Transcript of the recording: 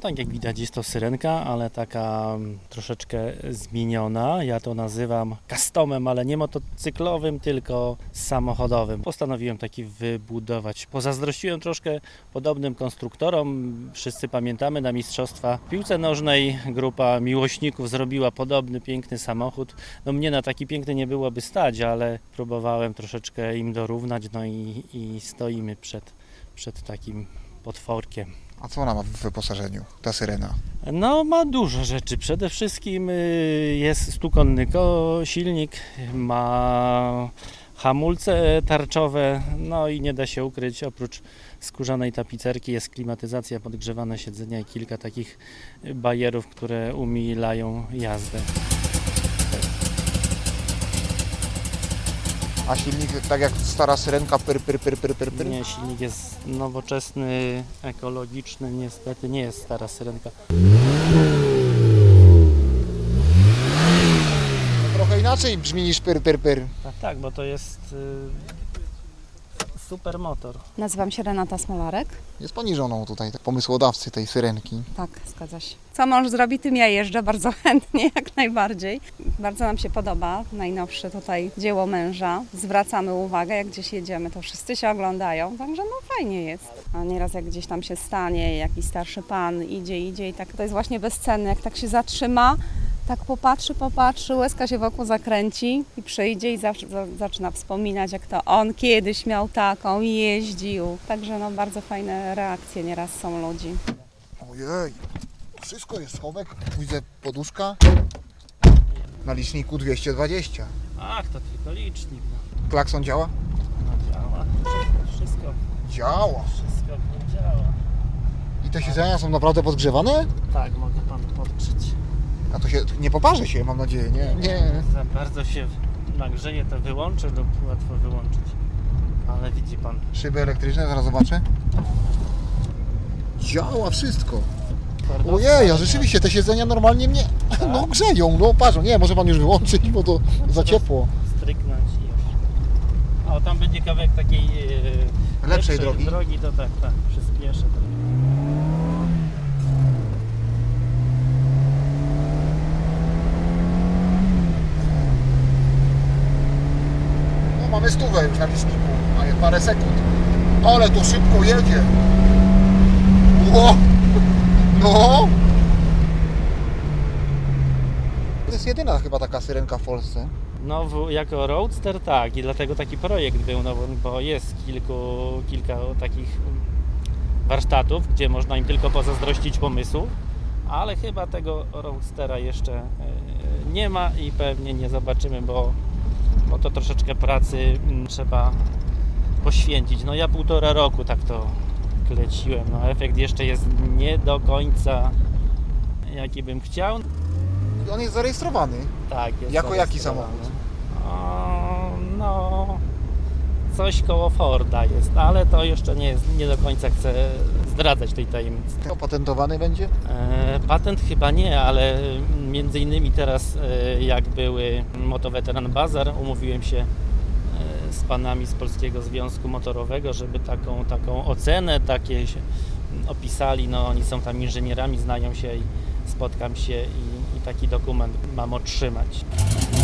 Tak jak widać, jest to syrenka, ale taka troszeczkę zmieniona. Ja to nazywam customem, ale nie motocyklowym, tylko samochodowym. Postanowiłem taki wybudować. Pozazdrościłem troszkę podobnym konstruktorom. Wszyscy pamiętamy, na mistrzostwa w piłce nożnej grupa miłośników zrobiła podobny piękny samochód. No mnie na taki piękny nie byłoby stać, ale próbowałem troszeczkę im dorównać, no i stoimy przed takim potworkiem. A co ona ma w wyposażeniu, ta syrena? No, ma dużo rzeczy. Przede wszystkim jest stukonny silnik, ma hamulce tarczowe, no i nie da się ukryć, oprócz skórzanej tapicerki jest klimatyzacja, podgrzewane siedzenia i kilka takich bajerów, które umilają jazdę. A silnik tak jak stara syrenka, pyr. Nie, silnik jest nowoczesny, ekologiczny, niestety nie jest stara syrenka. No, trochę inaczej brzmi niż pyr. Tak, bo to jest super motor. Nazywam się Renata Smolarek. Jest pani żoną tutaj, pomysłodawcy tej syrenki. Tak, zgadza się. Co mąż zrobi, tym ja jeżdżę bardzo chętnie, jak najbardziej. Bardzo nam się podoba najnowsze tutaj dzieło męża. Zwracamy uwagę, jak gdzieś jedziemy, to wszyscy się oglądają, także no fajnie jest. A nieraz jak gdzieś tam się stanie, jakiś starszy pan idzie i tak to jest właśnie bezcenne, jak tak się zatrzyma, tak popatrzy, łezka się wokół zakręci i przyjdzie i zaczyna wspominać, jak to on kiedyś miał taką i jeździł. Także no bardzo fajne reakcje nieraz są ludzi. Ojej, wszystko jest schowek, widzę poduszka na liczniku 220. Ach, to tylko licznik. No. Klakson działa? No działa. Wszystko Działa. działa. I te siedzenia są naprawdę podgrzewane? Tak, mogę panu podgrzeć. A to się nie poparzy się, mam nadzieję, nie? Za bardzo się nagrzeje, to wyłączę lub łatwo wyłączyć. Ale widzi pan. Szyby elektryczne, zaraz zobaczę. Działa wszystko. Ojej, a rzeczywiście te siedzenia normalnie mnie no grzeją, no parzą. Nie, może pan już wyłączyć, bo to za ciepło. Stryknąć i już. O, tam będzie kawałek takiej Lepszej drogi. To tak, przyspieszę. No mamy stówę już na liczniku, a parę sekund. Ale to szybko jedzie. Ło! No! To jest jedyna chyba taka syrenka w Polsce. No, jako roadster tak i dlatego taki projekt był, no bo jest kilka takich warsztatów, gdzie można im tylko pozazdrościć pomysłu, ale chyba tego roadstera jeszcze nie ma i pewnie nie zobaczymy, bo to troszeczkę pracy trzeba poświęcić. No ja 1,5 roku tak to kleciłem, no efekt jeszcze jest nie do końca jaki bym chciał. I on jest zarejestrowany. Tak, jest Jako jaki zarejestrowany. samochód? No, coś koło Forda jest, ale to jeszcze nie do końca chcę zdradzać tej tajemnicy. Opatentowany będzie? Patent chyba nie, ale między innymi teraz jak były Motoweteran Bazar, umówiłem się z panami z Polskiego Związku Motorowego, żeby taką ocenę takie opisali. No oni są tam inżynierami, znają się i spotkam się i taki dokument mam otrzymać.